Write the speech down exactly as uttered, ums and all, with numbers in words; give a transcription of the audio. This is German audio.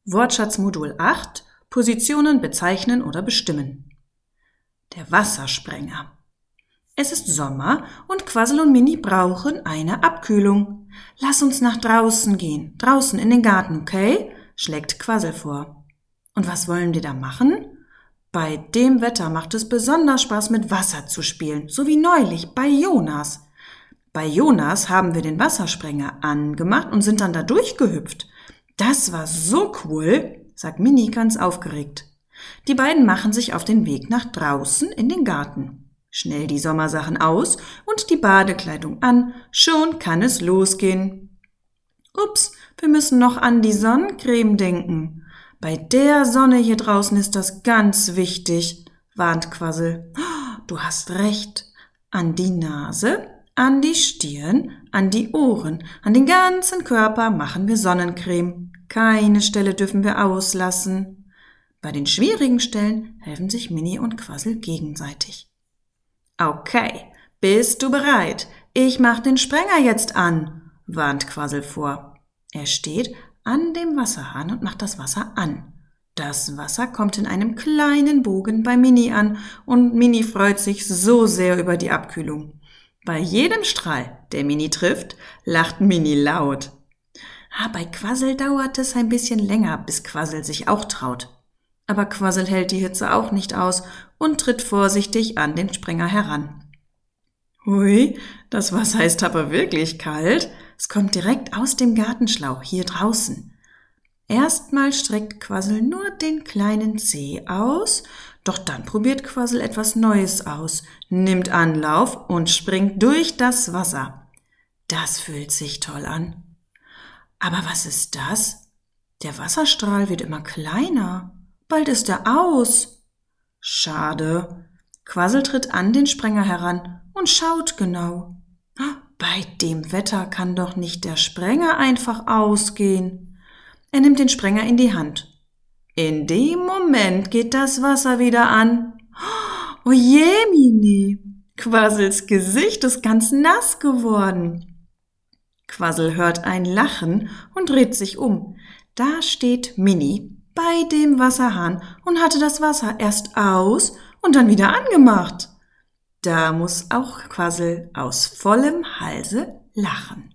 Wortschatzmodul acht. Positionen bezeichnen oder bestimmen. Der Wassersprenger. Es ist Sommer und Quassel und Mini brauchen eine Abkühlung. Lass uns nach draußen gehen, draußen in den Garten, okay? Schlägt Quassel vor. Und was wollen wir da machen? Bei dem Wetter macht es besonders Spaß, mit Wasser zu spielen, so wie neulich bei Jonas. Bei Jonas haben wir den Wassersprenger angemacht und sind dann da durchgehüpft. Das war so cool, sagt Mini ganz aufgeregt. Die beiden machen sich auf den Weg nach draußen in den Garten. Schnell die Sommersachen aus und die Badekleidung an, schon kann es losgehen. Ups, wir müssen noch an die Sonnencreme denken. Bei der Sonne hier draußen ist das ganz wichtig, warnt Quassel. Oh, du hast recht. An die Nase, an die Stirn, an die Ohren, an den ganzen Körper machen wir Sonnencreme. Keine Stelle dürfen wir auslassen. Bei den schwierigen Stellen helfen sich Mini und Quassel gegenseitig. Okay, bist du bereit? Ich mach den Sprenger jetzt an, warnt Quassel vor. Er steht an dem Wasserhahn und macht das Wasser an. Das Wasser kommt in einem kleinen Bogen bei Mini an und Mini freut sich so sehr über die Abkühlung. Bei jedem Strahl, der Mini trifft, lacht Mini laut. Ah, bei Quassel dauert es ein bisschen länger, bis Quassel sich auch traut. Aber Quassel hält die Hitze auch nicht aus und tritt vorsichtig an den Sprenger heran. Hui, das Wasser ist aber wirklich kalt. Es kommt direkt aus dem Gartenschlauch hier draußen. Erstmal streckt Quassel nur den kleinen Zeh aus, doch dann probiert Quassel etwas Neues aus, nimmt Anlauf und springt durch das Wasser. Das fühlt sich toll an. Aber was ist das? Der Wasserstrahl wird immer kleiner. Bald ist er aus. Schade. Quassel tritt an den Sprenger heran und schaut genau. Bei dem Wetter kann doch nicht der Sprenger einfach ausgehen. Er nimmt den Sprenger in die Hand. In dem Moment geht das Wasser wieder an. Oh je, Mini! Quassels Gesicht ist ganz nass geworden. Quassel hört ein Lachen und dreht sich um. Da steht Mini bei dem Wasserhahn und hatte das Wasser erst aus und dann wieder angemacht. Da muss auch Quassel aus vollem Halse lachen.